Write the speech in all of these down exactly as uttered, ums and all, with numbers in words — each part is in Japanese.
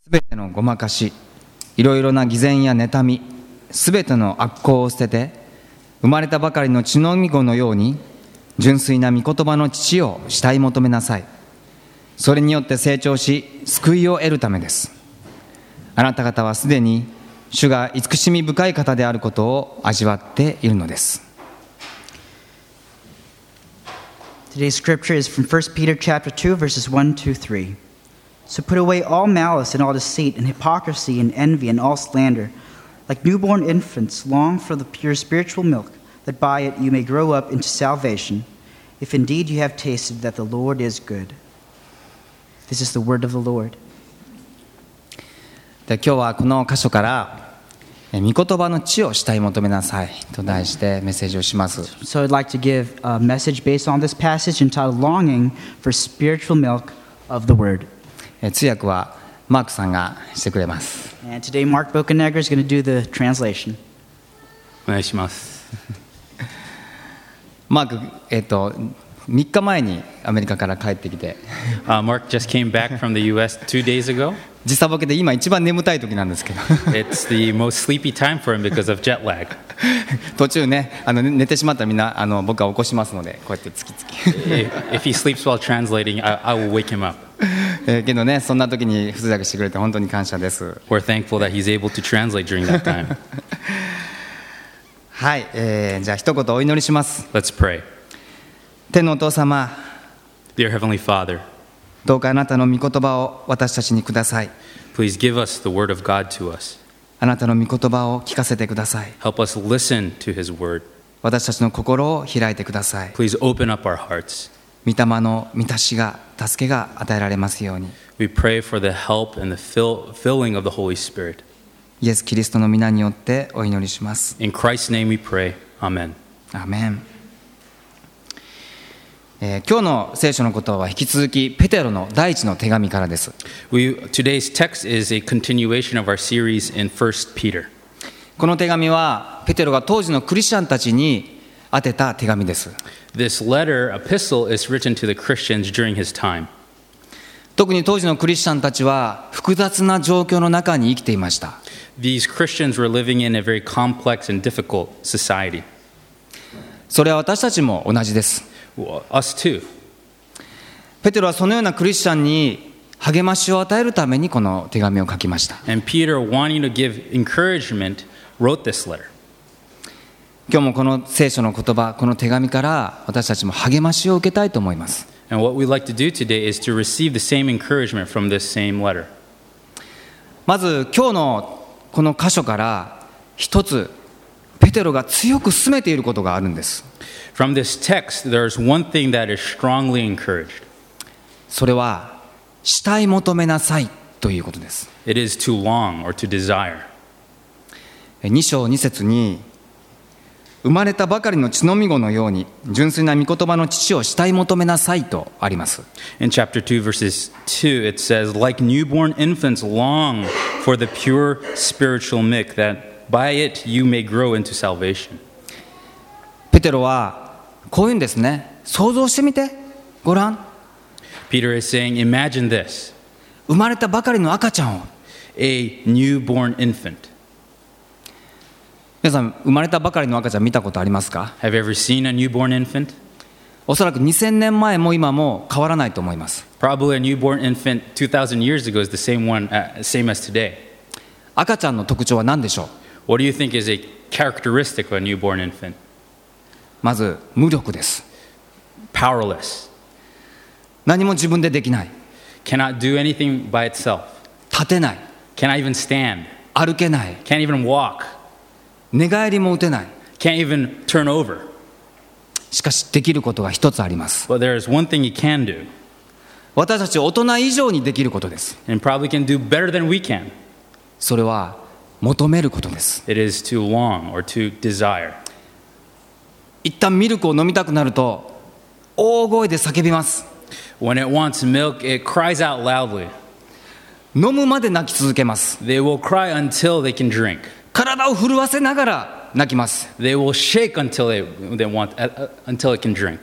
すべてのごまかし、いろいろな偽善や妬み、すべての悪行を捨てて、生まれたばかりの血のみ子のように純粋な御言葉の父を慕い求めなさい。それによって成長し、救いを得るためです。あなた方はすでに主が慈しみ深い方であることを味わっているのです。 Today's scripture is from First Peter chapter two, verses one to three. So put away all malice and all deceit and hypocrisy and envy and all slander. Like newborn infants, long for the pure spiritual milk, that by it you may grow up into salvation, if indeed you have tasted that the Lord is good. This is the word of the Lord. で、今日はこの箇所から御言葉の地を慕い求めなさいと題してメッセージをします。 So I'd like to give a message based on this passage entitled Longing for Spiritual Milk of the Word. 通訳はマークさんがしてくれます。 And today Mark Bokenegger is going to do the translation. お願いします。 マーク、えっと、みっかまえにアメリカから帰ってきて、 Uh, Mark just came back from the U S two days ago. 時差ボケで今一番眠たい時なんですけど It's the most sleepy time for him because of jet lag. 途中ね、あの寝てしまったらみんなあの僕は起こしますので、こうやってつきつき if, if he sleeps while translating, I, I will wake him up. えーけどね、そんな時に通訳してくれて本当に感謝です。 We're thankful that he's able to translate during that time. はい、えー、じゃあ一言お祈りします。 Let's pray. 天のお父様、 Dear Heavenly Father, どうかあなたの御言葉を私たちにください。 please give us the word of God to us. あなたの御言葉を聞かせてください。 Help us listen to his word. 私たちの心を開いてください。 Please open up our hearts. 御霊の満たしが、助けが与えられますように。 We pray for the help and the fill, filling of the Holy Spirit. イエス・キリストの皆によってお祈りします。 In Christ's name we pray. Amen. アーメン。えー、今日の聖書のことは引き続きペテロの第一の手紙からです。 We, today's text is a continuation of our series in First Peter. この手紙はペテロが当時のクリスチャンたちに宛てた手紙です。 This letter, epistle, is written to the Christians during his time. 特に当時のクリスチャンたちは複雑な状況の中に生きていました。 These Christians were living in a very complex and difficult society. それは私たちも同じです。 Well, us too. ペテロはそのようなクリスチャンに励ましを与えるためにこの手紙を書きました。 And Peter, wanting to give encouragement, wrote this letter. 今日もこの聖書の言葉、この手紙から私たちも励ましを受けたいと思います。 And what we'd like to do today is to receive the same encouragement from this same letter. まず今日のこの箇所から一つペテロが強く進めていることがあるんです。 From this text, there's one thing that is strongly encouraged. それは慕い求めなさいということです。 It is to long or to desire. に章に節に生まれたばかりの血のみ子のように純粋な御言葉の父を慕い求めなさいとあります。 In chapter two, verses two, it says, like newborn infants long for the pure spiritual milk, that by it you may grow into salvation. ペテロはこういうんですね。想像してみてごらん。 Peter is saying, imagine this, 生まれたばかりの赤ちゃんを。 a newborn infant. 皆さん生まれたばかりの赤ちゃん見たことありますか？ Have you ever seen a newborn infant? おそらくにせんねんまえも今も変わらないと思います。 Probably a newborn infant two thousand years ago is the same one, uh, same as today. 赤ちゃんの特徴は何でしょう？ What do you think is a characteristic of a newborn infant? まず無力です。 Powerless. 何も自分でできない。 Cannot do anything by itself. 立てない。 Cannot even stand. 歩けない。 Can't even walk. 寝返りも打てない。 Can't even turn over. しかしできることが一つあります。 But there is one thing he can do, 私たち大人以上にできることです。 and probably can do better than we can. それは求めることです。 It is to long or to desire. 一旦ミルクを飲みたくなると大声で叫びます。 When it wants milk, it cries out loudly. 飲むまで泣き続けます。 They will cry until they can drink. 体を震わせながら泣きます。 They will shake until they, they want, uh, until it can drink.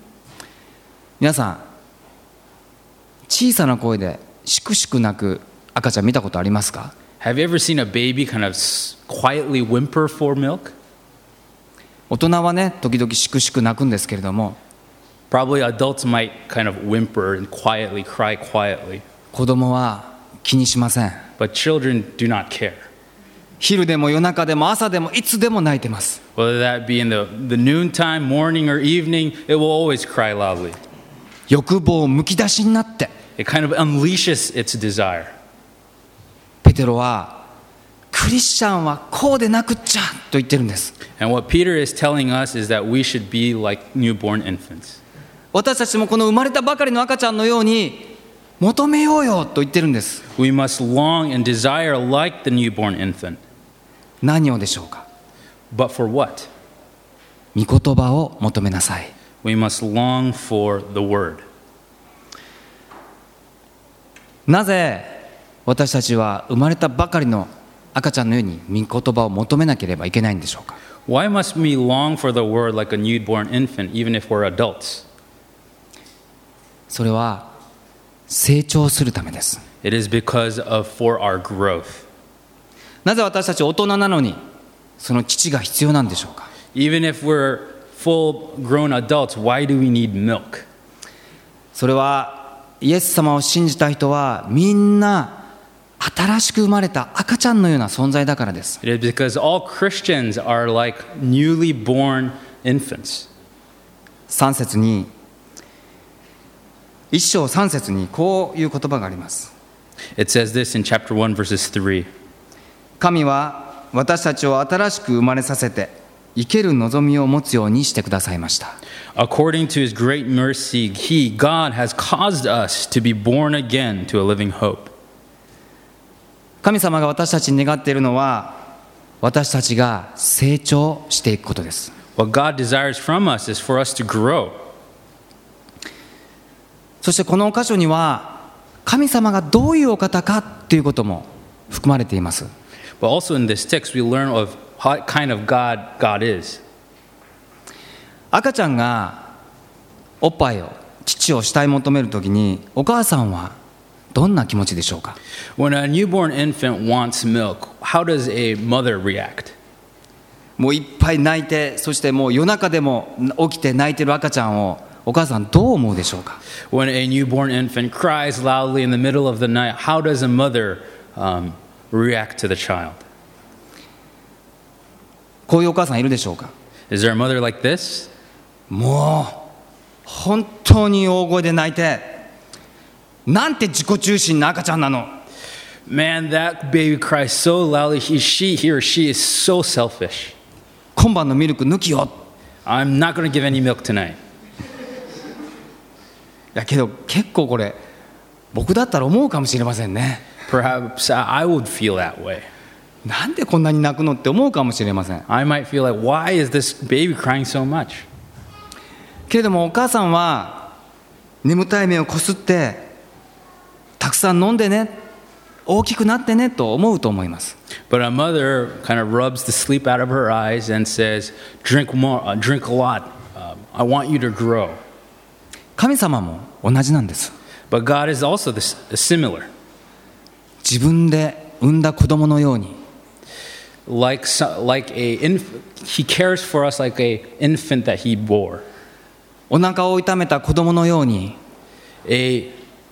皆さん、小さな声でしくしく泣く赤ちゃん見たことありますか？ Have you ever seen a baby kind of s- quietly whimper for milk? 大人はね時々しくしく泣くんですけれども、 Probably adults might kind of whimper and quietly cry quietly, 子供は気にしません。 but children do not care. 昼でも夜中でも朝でもいつでも泣いてます。 Whether that be in the, the noontime, morning, or evening, it will always cry loudly. 欲望むき出しになって、 It kind of unleashes its desire. ペテロはクリスチャンはこうでなくっちゃと言ってるんです。 And what Peter is telling us is that we should be like newborn infants. 私たちもこの生まれたばかりの赤ちゃんのように求めようよと言ってるんです。 We must long and desire like the newborn infant. 何をでしょうか？ But for what? 御言葉を求めなさい。 We must long for the word. なぜ私たちは生まれたばかりの赤ちゃんのように御言葉を求めなければいけないんでしょうか？ Why must we long for the word like a newborn infant, even if we're adults? それは成長するためです。 It is because of for our growth. なぜ私たち大人なのにその父が必要なんでしょうか？ Even if we're full-grown adults, why do we need milk? それはイエス様を信じた人はみんな新しく生まれた赤ちゃんのような存在だからです。 It is because all Christians are like newly born infants. さん節に一章さん節にこういう言葉があります。 It says this in chapter one, verses three. 神は私たちを新しく生まれさせて生ける望みを持つようにしてくださいました。 According to his great mercy, he, God, has caused us to be born again to a living hope. 神様が私たちに願っているのは私たちが成長していくことです。 What God desires from us is for us to grow. そしてこの箇所には神様がどういうお方かということも含まれています。 But also in this text, we learn of what kind of God God is. 赤ちゃんがおっぱいを父を慕い求めるときにお母さんはどんな気持ちでしょうか？ When a newborn infant wants milk, how does a mother react? もういっぱい泣いて、そしてもう夜中でも起きて泣いてる赤ちゃんをお母さんどう思うでしょうか？ When a newborn infant cries loudly in the middle of the night, how does a mother um, react to the child? こういうお母さんいるでしょうか？ Is there a mother like this? もう本当に大声で泣いて、なんて自己中心な赤ちゃんなの。 Man, that baby cries so loudly. He, she, he or she is so selfish. 今晩のミルク抜きよ。 I'm not going to give any milk tonight. やけど結構これ僕だったら思うかもしれませんね。 Perhaps I would feel that way. なんでこんなに泣くのって思うかもしれません。 I might feel like, why is this baby crying so much? けれどもお母さんは眠たい目をこすってたくさん飲んでね、大きくなってねと思うと思います。 But a mother kind of rubs the sleep out of her eyes and says, drink more, uh, drink a lot. Uh, I want you to grow. 神様も同じなんです。 But God is also this, similar. 自分で産んだ子供のように Like, so- like a, inf- he cares for us like a infant that he bore. お腹を痛めた子供のように A,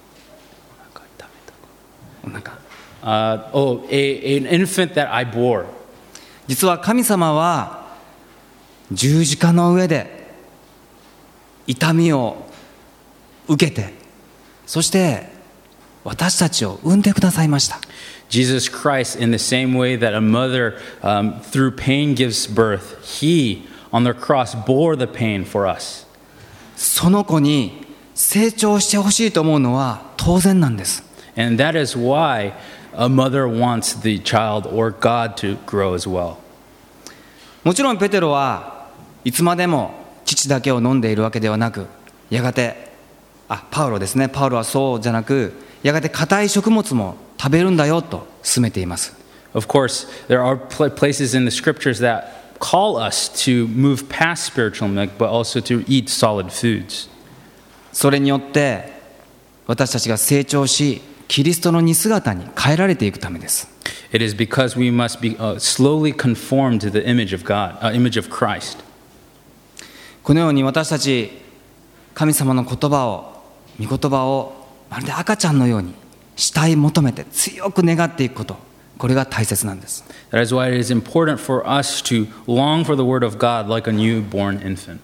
お腹 uh, oh, a, an infant that I bore. 実は神様は十字架の上で痛みを受けて、そして私たちを産んでくださいました。 Jesus Christ, in the same way that a mother um, through pain gives birth, he on the cross bore the pain for us. その子に成長してほしいと思うのは当然なんです。 And that is why a mother wants the child or God to grow as well. もちろんペテロはいつまでも乳だけを飲んでいるわけではなく、やがてあパウロですねパウロはそうじゃなく、やがて硬い食物も食べるんだよと勧めています。 Of course, there are pl- places in the scriptures that call us to move past spiritual milk, but also to eat solid foods. それによって私たちが成長しキリストの似姿に変えられていくためです。 It is because we must be uh, slowly conformed to the image of God, uh, image of Christ. このように私たち神様の言葉を、御言葉をまるで赤ちゃんのように慕い求めて強く願っていくこと、これが大切なんです。 That is why it is important for us to long for the word of God like a newborn infant.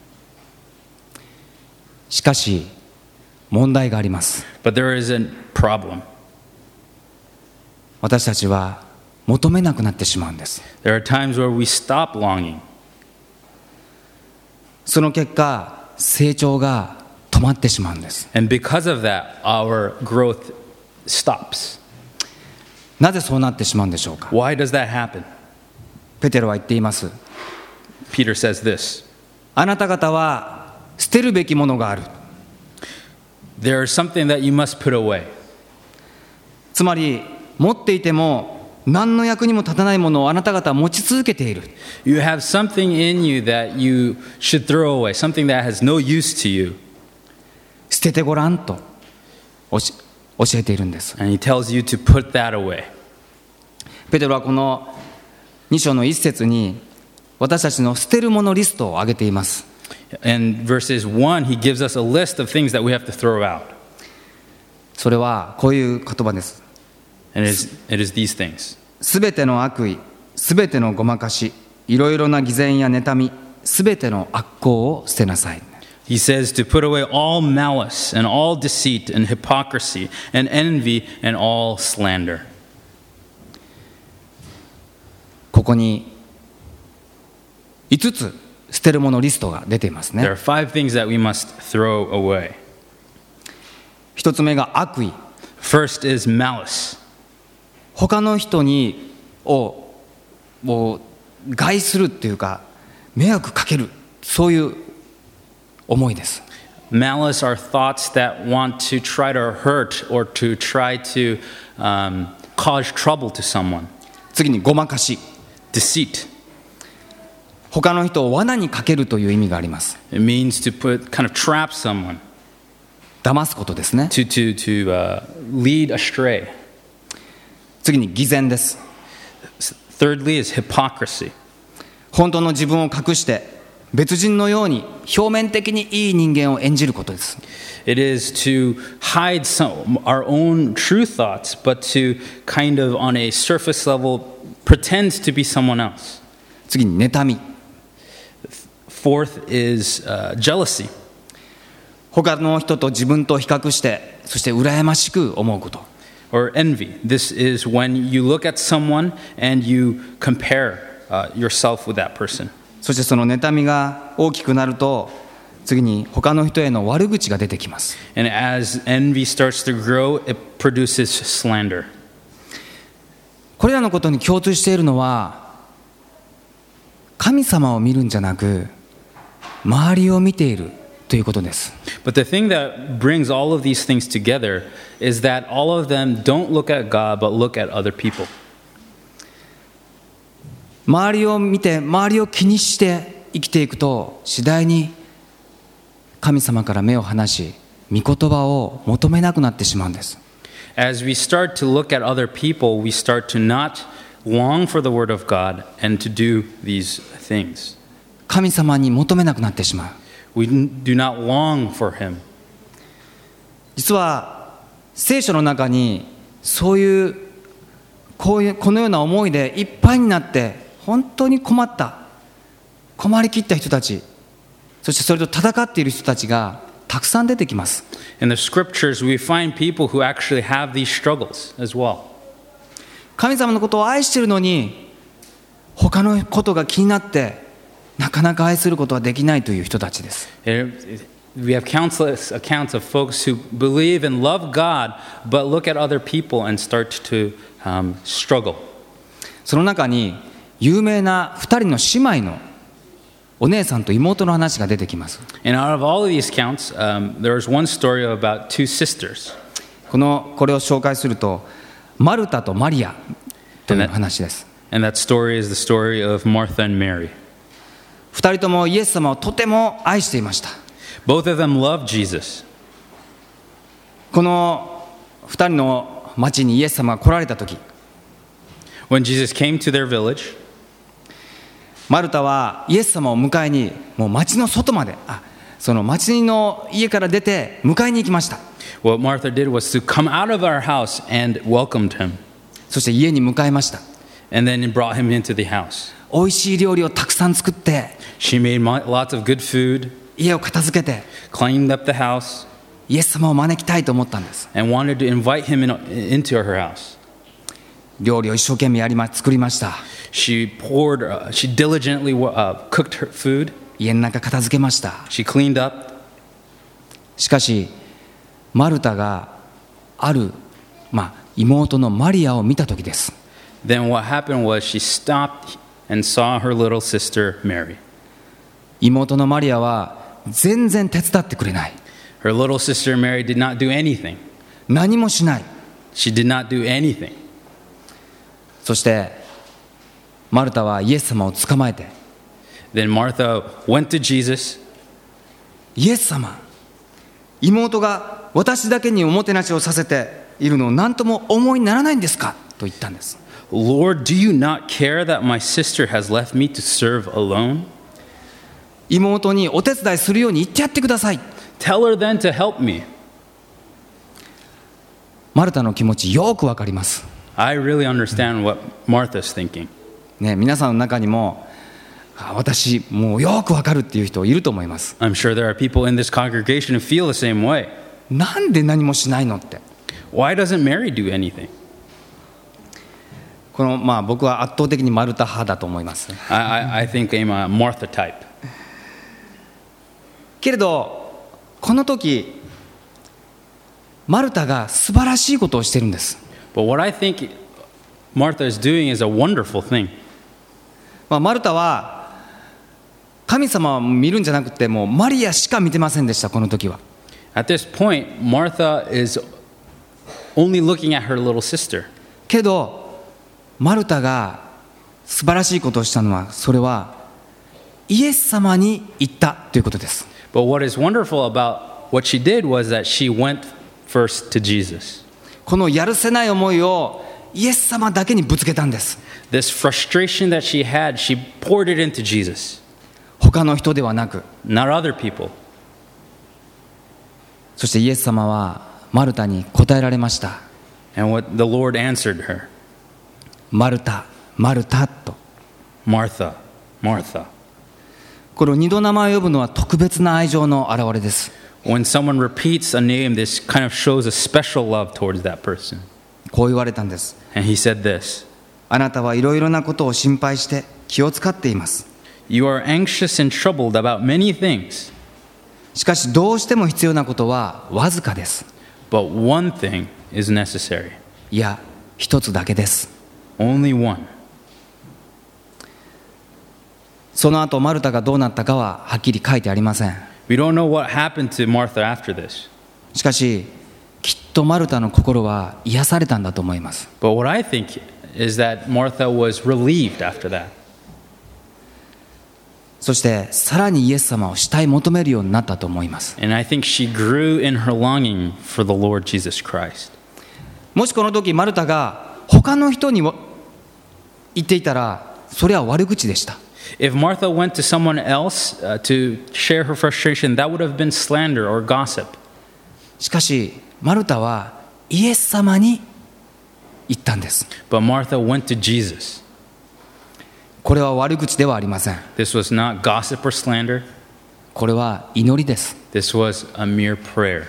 しかし問題があります。 But there is a problem. 私たちは求めなくなってしまうんです。 There are times where we stop longing. その結果、成長が止まってしまうんです。 And because of that, our growth stops. なぜそうなってしまうんでしょうか。 Why does that happen? ペテロは言っています。 Peter says this. あなた方は捨てるべきものがある。 There is something that you must put away. つまり持っていても何の役にも立たないものをあなた方は持ち続けている。 You have something in you that you should throw away, something that has no use to you. 捨ててごらんと教えているんです。 And he tells you to put that away. ペテロはこのに章の一節に私たちの捨てるものリストを挙げています。 In verses one, he gives us a list of things that we have to throw out. それはこういう言葉です。 And it is, it is these things. すべての悪意、すべてのごまかし、いろいろな偽善や妬み、すべての悪行を捨てなさい。 He says to put away all malice and all deceit and hypocrisy and envy and all slander. ここにいつつ捨てるものリストが出ていますね。 There are five things that we must throw away. 一つ目が悪意。 First is malice. 他の人にをを害するっていうか迷惑かける、そういう思いです。 Malice are thoughts that want to try to hurt or to try to um, cause trouble to someone. 次にごまかし。 Deceit. 他の人を罠にかけるという意味があります。 It means to put kind of trap someone. 騙すことですね。 To to to uh, lead astray. 次に偽善です。 Thirdly is hypocrisy. 本当の自分を隠して別人のように表面的にいい人間を演じることです。 It is to hide some, our own true thoughts, but to kind of on a surface level pretend to be someone else. 次に妬み。 Fourth is uh, jealousy. 他の人と自分と比較してそして羨ましく思うこと。 Or envy. This is when you look at someone and you compare uh, yourself with that person. そしてその妬みが大きくなると次に他の人への悪口が出てきます。 And as envy starts to grow, it produces slander. これらのことに共通しているのは神様を見るんじゃなく周りを見ているということです。 But the thing that brings all of these things together is that all of them don't look at God but look at other people. 周りを見て周りを気にして生きていくと次第に神様から目を離し御言葉を求めなくなってしまうんです。 As we start to look at other people, we start to not long for the word of God and to do these things. 神様に求めなくなってしまう。 We do not long for him. 実は聖書の中にそういうこういうこのような思いでいっぱいになって本当に困った困りきった人たち、そしてそれと戦っている人たちがたくさん出てきます。 In the scriptures, we find people who actually have these struggles as well. 神様のことを愛しているのに他のことが気になってなかなか愛することはできないという人たちです。 We have countless accounts of folks who believe and love God, but look at other people and start to um, struggle. その中に有名なふたりの姉妹のお姉さんと妹の話が出てきます。 And out of all of these accounts, um, there is one story about two sisters. このこれを紹介するとマルタとマリアという話です。 And that story is the story of Martha and Mary. 二人ともイエス様をとても愛していました。 Both of them loved Jesus. この二人のの町にイエス様が来られた時、 When Jesus came to their village, マルタはイエス様を迎えにもう町の外まで、あその町の家から出て迎えに行きました。 what Martha did was to come out of our house and welcomed him, そして家に迎えました。 and then brought him into the house. 美味しい料理をたくさん作って、 She made mo- lots of good food, 家を片付けて cleaned up the house, イエス様を招きたいと思ったんです。 and wanted to invite him in, into her house. 料理を一生懸命やりま作りました。 She poured, uh, she diligently uh, cooked her food. 家の中片付けました。 She cleaned up. しかしマルタがある、まあ、妹のマリアを見た時です。 Then what happened was she stopped and saw her little sister Mary. 妹のマリアは全然手伝ってくれない。 Her little sister Mary did not do anything. 何もしない。 She did not do anything. そしてマルタはイエス様を捕まえて、 Then Martha went to Jesus. イエス様、妹が私だけにおもてなしをさせているのを何とも思いにならないんですかと言ったんです。 Lord, do you not care that my sister has left me to serve alone? 妹にお手伝いするように言ってやってください。 Tell her then to help me. マルタの気持ちよくわかります、 I really understand what Martha's thinking. ね、皆さんの中にもあ私もうよくわかるっていう人いると思います。 I'm sure there are people in this congregation who feel the same way. なんで何もしないのって。 Why doesn't Mary do anything? この、まあ、僕は圧倒的にマルタ派だと思います。 I, I, I think I'm a Martha type. けれどこの時マルタが素晴らしいことをしてるんです。 But what I think Martha is doing is a wonderful thing. まあ、マルタは神様を見るんじゃなくてもうマリアしか見てませんでした。この時は At this point, Martha is only looking at her little sister. けどマルタが素晴らしいことをしたのは、それはイエス様に言ったということです。 But what is wonderful about what she did was that she went first to Jesus. このやるせない思いをイエス様だけにぶつけたんです。 This frustration that she had, she poured it into Jesus, 他の人ではなく。 not other people. そしてイエス様はマルタに答えられました。 And what the Lord answered her, マルタ、マルタと。 Martha, Martha. これを二度名前を呼ぶのは特別な愛情の表れです。 When someone repeats a name, this kind of shows a special love towards that person. こう言われたんです。 And he said this, あなたはいろいろなことを心配して気を使っています。 You are anxious and troubled about many things, しかしどうしても必要なことはわずかです。 but one thing is necessary. いや、一つだけです。 Only one. その後マルタがどうなったかははっきり書いてありません。 We don't know what happened to Martha after this. しかしきっとマルタの心は癒されたんだと思います。 But what I think is that Martha was relieved after that. そしてさらにイエス様を慕い求めるようになったと思います。 And I think she grew in her longing for the Lord Jesus Christ. もしこの時マルタが他の人に言っていたら、それは悪口でした。 If Martha went to someone else uh, to share her frustration, that would have been slander or gossip. しかしマルタはイエス様に言ったんです。 But Martha went to Jesus. これは悪口ではありません。 This was not gossip or slander. これは祈りです。 This was a mere prayer.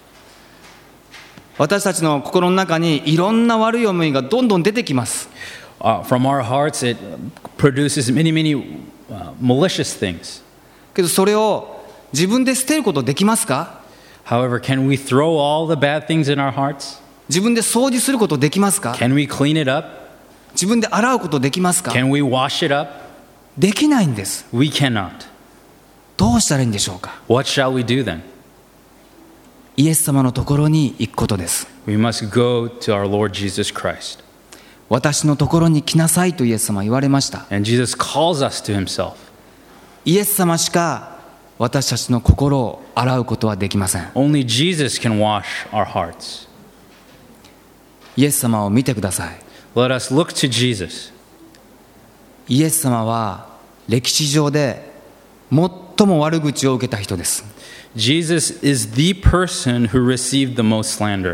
私たちの心の中にいろんな悪い思いがどんどん出てきます。 Uh, from our hearts, it produces many, many uh, malicious things. けどそれを自分で捨てることできますか？ However, can we throw all the bad things in our hearts? 自分で掃除することできますか？ Can we clean it up? 自分で洗うことできますか？ Can we wash it up? できないんです。 We cannot. どうしたらいいんでしょうか？ What shall we do then? イエス様のところに行くことです。 We must go to our Lord Jesus Christ. 私のところに来なさいとイエス様は言われました。 And Jesus calls us to himself. イエス様しか私たちの心を洗うことはできません。 Only Jesus can wash our hearts. イエス様を見てください。 Let us look to Jesus. イエス様は歴史上で最も悪口を受けた人です。 Jesus is the person who received the most slander.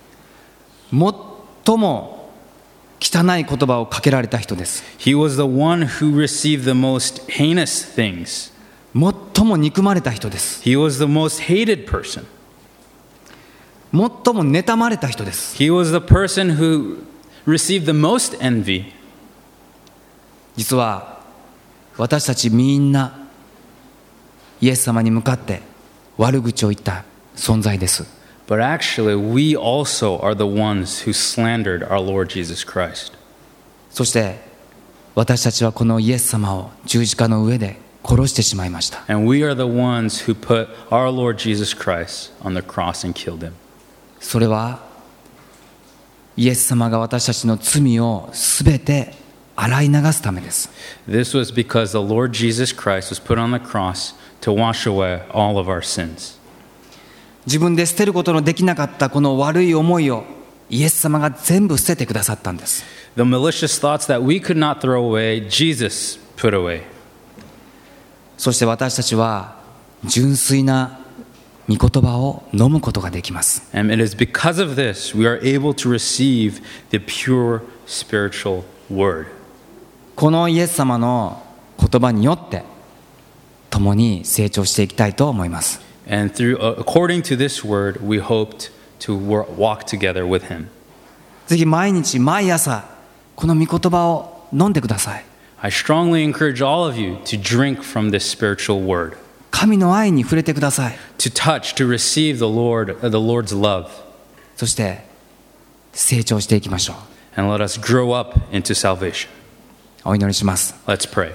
最も汚い言葉をかけられた人です。 He was the one who received the most heinous things. 最も憎まれた人です。 He was the most hated person. 最も妬まれた人です。 He was the person who received the most envy. 実は私たちみんなイエス様に向かって悪口を言った存在です。 But actually, we also are the ones who slandered our Lord Jesus Christ. そして私たちはこのイエス様を十字架の上で殺してしまいました。 And we are the ones who put our Lord Jesus Christ on the cross and killed him. それはイエス様が私たちの罪をすべて洗い流すためです。 This was because the Lord Jesus Christ was put on the cross to wash away all of our sins. 自分で捨てることのできなかったこの悪い思いをイエス様が全部捨ててくださったんです。 The malicious thoughts that we could not throw away, Jesus put away. そして私たちは純粋な御言葉を飲むことができます。 And it is because of this we are able to receive the pure spiritual word. このイエス様の言葉によって共に成長していきたいと思います。 And through, uh, according to this word, we hoped to wor- walk together with him. ぜひ毎日毎朝この御言葉を飲んでください。 I strongly encourage all of you to drink from this spiritual word, 神の愛に触れてください。 to touch, to receive the Lord, uh, the Lord's love, そして成長していきましょう。 and let us grow up into salvation. お祈りします。 Let's pray.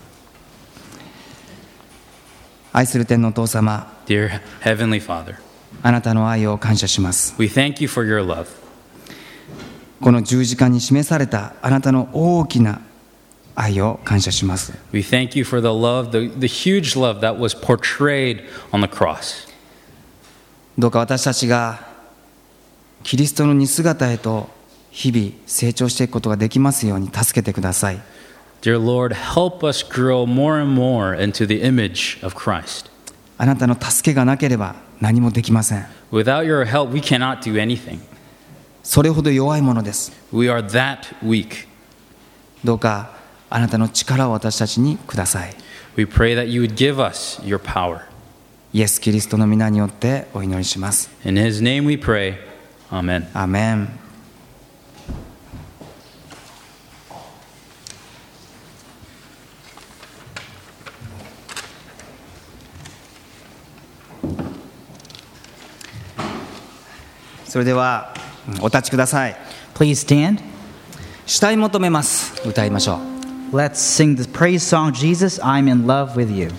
愛する天のお父様、 Dear Heavenly Father, あなたの愛を感謝します。 we thank you for your love. この十字架に示されたあなたの大きな愛を感謝します。 We thank you for the love, the, the huge love that was portrayed on the cross. どうか私たちがキリストの似姿へと日々成長していくことができますように助けてください。 Dear Lord, help us grow more and more into the image of Christ. あなたの助けがなければ何もできません。 Without your help, we cannot do anything. それほど弱いものです。 We are that weak. どうかあなたの力を私たちにください。 We pray that you would give us your power. イエス・キリストの皆によってお祈りします。 In his name we pray. Amen. アーメン。それではお立ちください。 Please stand. 主体求めます。歌いましょう。 Let's sing the praise song, Jesus, I'm in love with you.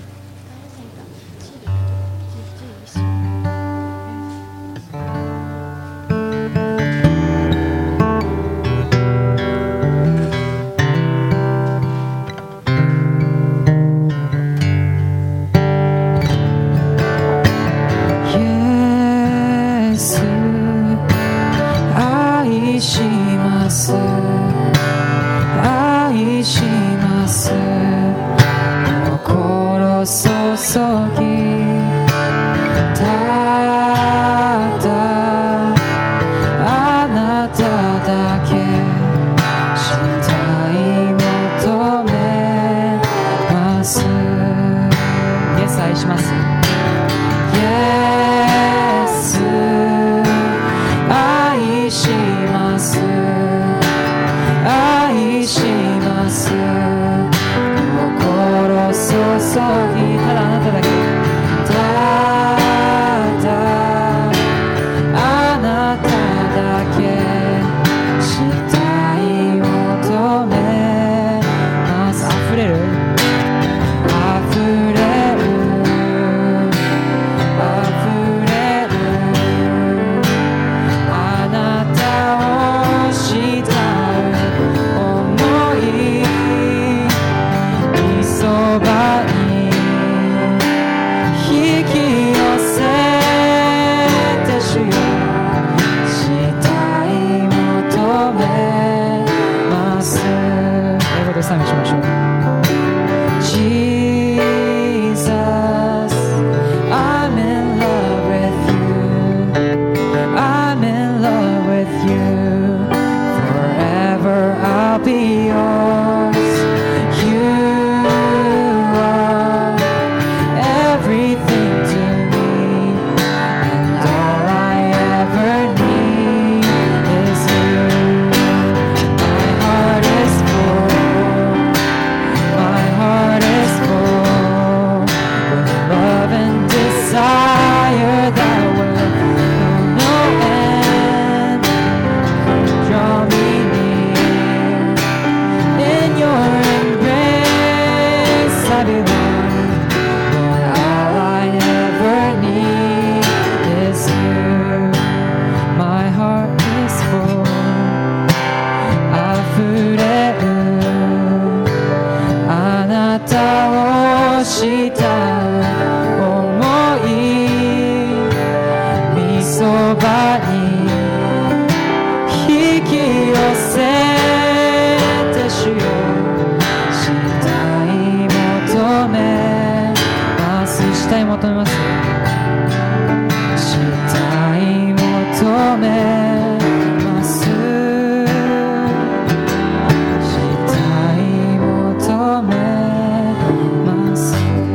Yes, 愛します愛します心注ぎただあなただけ主体求めます Yes 愛します Yes 愛します愛します心注ぎただあなただけ賛美しましょう。 Jesus, I'm in love with you. I'm in love with you. Forever I'll be yours. You are everything to me, and all I ever need is you. My heart is full. My heart is full with love and desire that will know no end. Draw me near. In your embrace I belong. Lord, all I ever need is you. My heart is full. 溢れるあなたをした想い、みそばに引き寄せて主よ、したい求めます。したい求めます。したい求めます。したい求めます。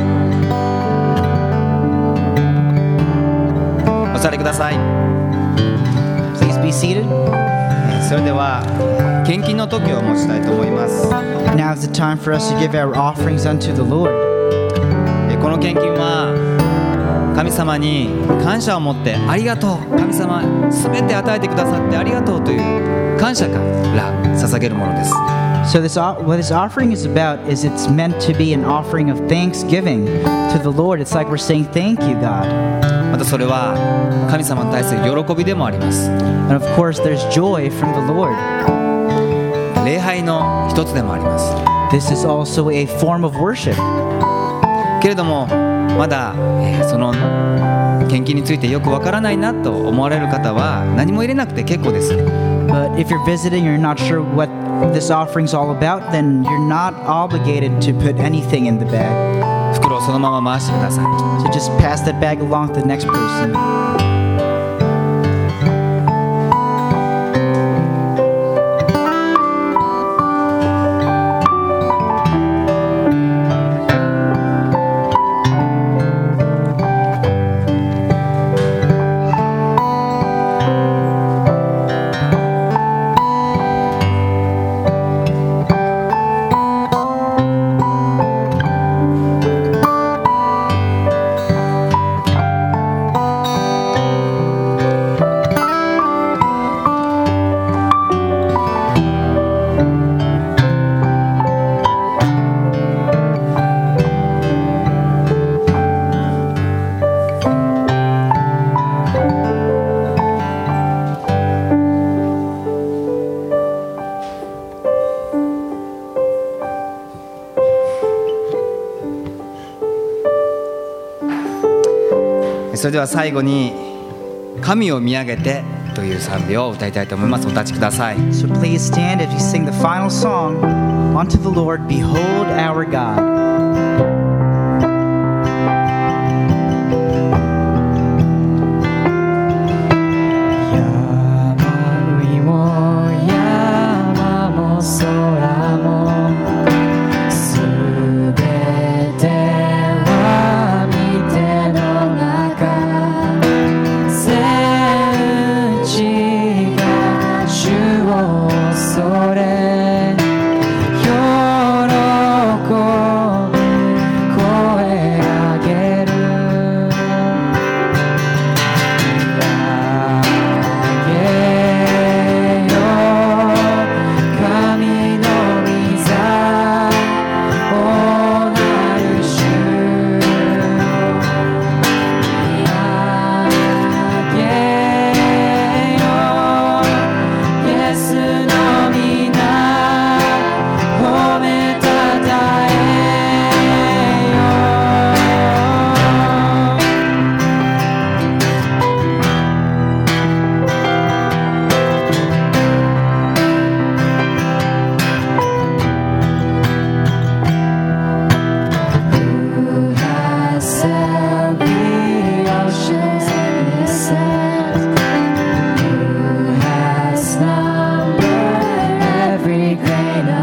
お座りください。 Please be seated. それでは献金の時を持ちたいと思います。 Now is the time for us to give our offerings unto the Lord. えこの献金は神様に感謝を持ってありがとう、神様すべて与えてくださってありがとうという感謝から捧げるものです。 So this o- what this offering is about is it's meant to be an offering of thanksgiving to the Lord. It's like we're saying thank you, God. またそれは神様に対する喜びでもあります。 And of course, there's joy from the Lord. 礼拝の一つでもあります。 This is also a form of worship. けれどもまだ、えーその献金についてよくわからないなと思われる方は何も入れなくて結構です。 But if you're visiting and you're not sure what this offering's all about, then you're not obligated to put anything in the bag. 袋をそのまま回してください。 So just pass that bag along to the next person. それでは最後に神を見上げてという賛美を歌いたいと思います。お立ちください。 So please stand as we sing the final song, Unto the Lord, Behold our God. 海も山も空もすべては御手の中、全地が主を恐れ喜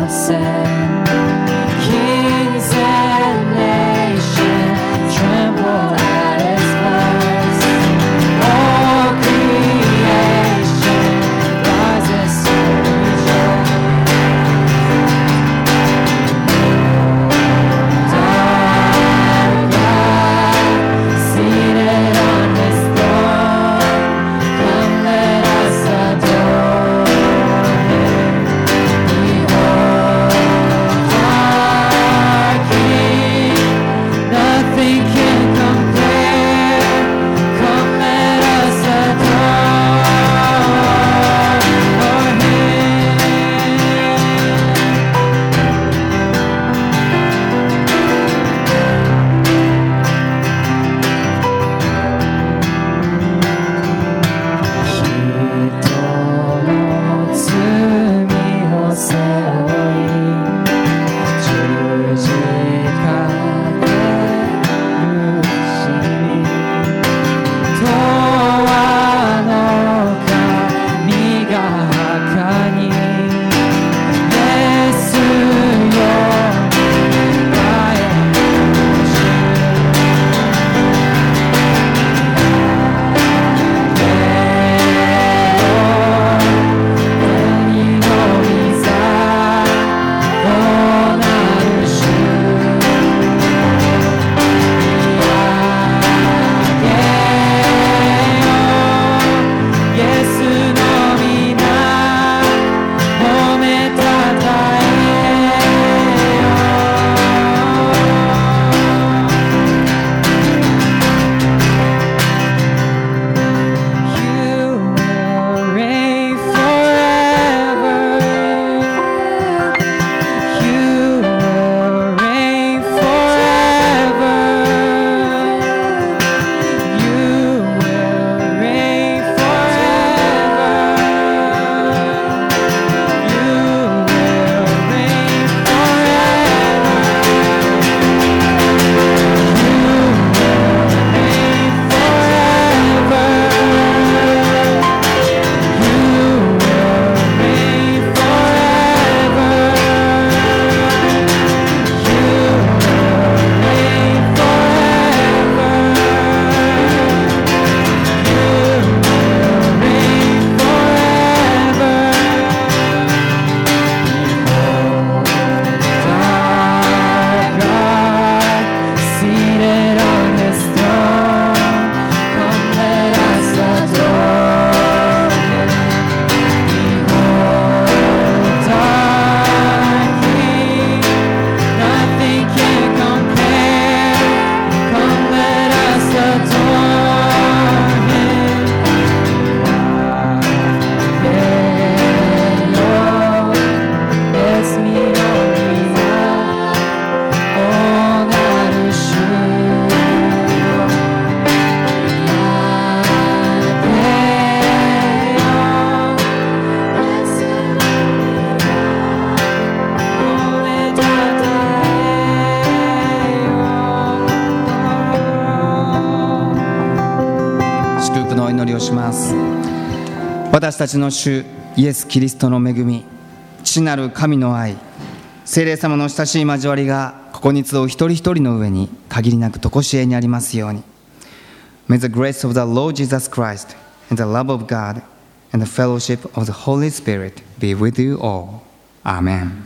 私たちの主イエス・キリストの恵み、父なる神の愛、聖霊様の親しい交わりがここに集う一人一人の上に限りなく常しえにありますように。 May the grace of the Lord Jesus Christ and the love of God and the fellowship of the Holy Spirit be with you all. Amen.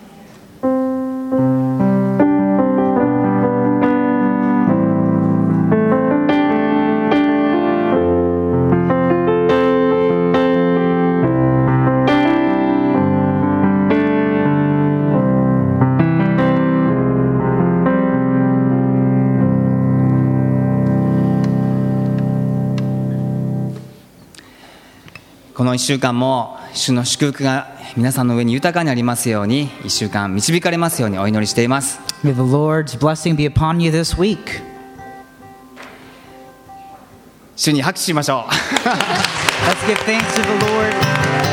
このいっしゅうかんも主の祝福が皆さんの上に豊かにありますように、いっしゅうかん導かれますようにお祈りしています。 May the Lord's blessing be upon you this week. 主に拍手しましょう。 Let's give thanks to the Lord.